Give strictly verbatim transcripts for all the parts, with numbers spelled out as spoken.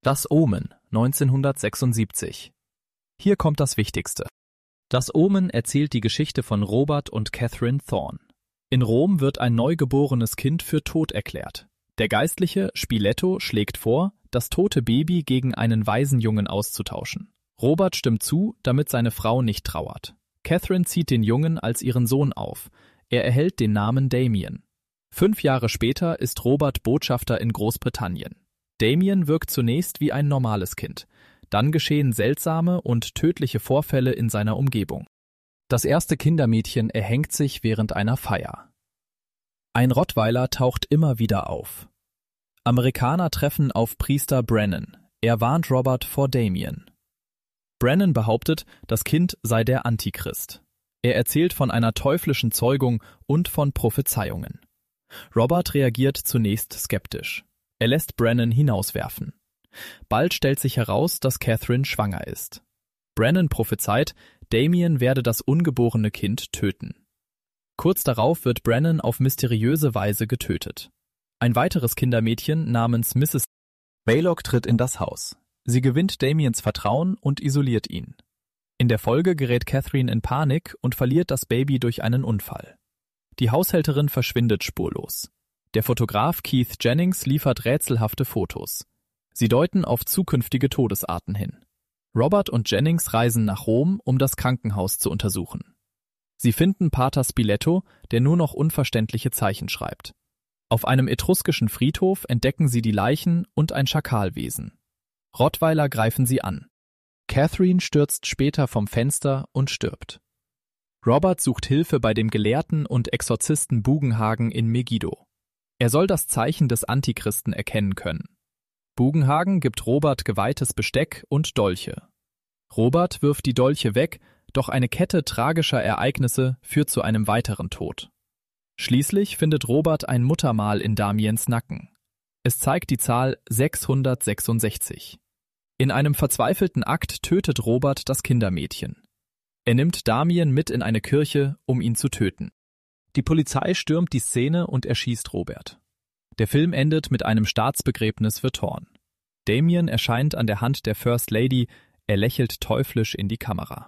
Das Omen, neunzehnhundertsechsundsiebzig. Hier kommt das Wichtigste. Das Omen erzählt die Geschichte von Robert und Catherine Thorne. In Rom wird ein neugeborenes Kind für tot erklärt. Der Geistliche Spiletto schlägt vor, das tote Baby gegen einen Waisenjungen auszutauschen. Robert stimmt zu, damit seine Frau nicht trauert. Catherine zieht den Jungen als ihren Sohn auf. Er erhält den Namen Damien. Fünf Jahre später ist Robert Botschafter in Großbritannien. Damien wirkt zunächst wie ein normales Kind. Dann geschehen seltsame und tödliche Vorfälle in seiner Umgebung. Das erste Kindermädchen erhängt sich während einer Feier. Ein Rottweiler taucht immer wieder auf. Amerikaner treffen auf Priester Brennan. Er warnt Robert vor Damien. Brennan behauptet, das Kind sei der Antichrist. Er erzählt von einer teuflischen Zeugung und von Prophezeiungen. Robert reagiert zunächst skeptisch. Er lässt Brennan hinauswerfen. Bald stellt sich heraus, dass Catherine schwanger ist. Brennan prophezeit, Damien werde das ungeborene Kind töten. Kurz darauf wird Brennan auf mysteriöse Weise getötet. Ein weiteres Kindermädchen namens Misses Baylock tritt in das Haus. Sie gewinnt Damiens Vertrauen und isoliert ihn. In der Folge gerät Catherine in Panik und verliert das Baby durch einen Unfall. Die Haushälterin verschwindet spurlos. Der Fotograf Keith Jennings liefert rätselhafte Fotos. Sie deuten auf zukünftige Todesarten hin. Robert und Jennings reisen nach Rom, um das Krankenhaus zu untersuchen. Sie finden Pater Spiletto, der nur noch unverständliche Zeichen schreibt. Auf einem etruskischen Friedhof entdecken sie die Leichen und ein Schakalwesen. Rottweiler greifen sie an. Catherine stürzt später vom Fenster und stirbt. Robert sucht Hilfe bei dem Gelehrten und Exorzisten Bugenhagen in Megiddo. Er soll das Zeichen des Antichristen erkennen können. Bugenhagen gibt Robert geweihtes Besteck und Dolche. Robert wirft die Dolche weg, doch eine Kette tragischer Ereignisse führt zu einem weiteren Tod. Schließlich findet Robert ein Muttermal in Damiens Nacken. Es zeigt die Zahl sechshundertsechsundsechzig. In einem verzweifelten Akt tötet Robert das Kindermädchen. Er nimmt Damien mit in eine Kirche, um ihn zu töten. Die Polizei stürmt die Szene und erschießt Robert. Der Film endet mit einem Staatsbegräbnis für Thorne. Damien erscheint an der Hand der First Lady, er lächelt teuflisch in die Kamera.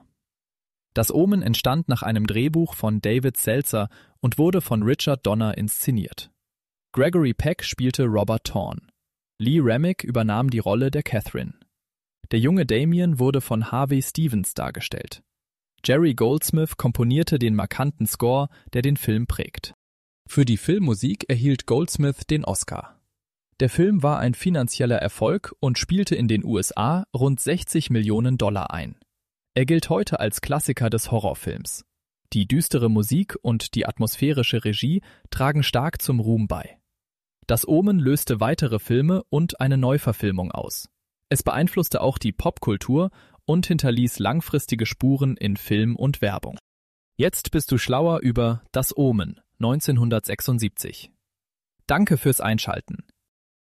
Das Omen entstand nach einem Drehbuch von David Seltzer und wurde von Richard Donner inszeniert. Gregory Peck spielte Robert Thorne. Lee Remick übernahm die Rolle der Catherine. Der junge Damien wurde von Harvey Stevens dargestellt. Jerry Goldsmith komponierte den markanten Score, der den Film prägt. Für die Filmmusik erhielt Goldsmith den Oscar. Der Film war ein finanzieller Erfolg und spielte in den U S A rund sechzig Millionen Dollar ein. Er gilt heute als Klassiker des Horrorfilms. Die düstere Musik und die atmosphärische Regie tragen stark zum Ruhm bei. Das Omen löste weitere Filme und eine Neuverfilmung aus. Es beeinflusste auch die Popkultur und hinterließ langfristige Spuren in Film und Werbung. Jetzt bist du schlauer über Das Omen, neunzehnhundertsechsundsiebzig. Danke fürs Einschalten.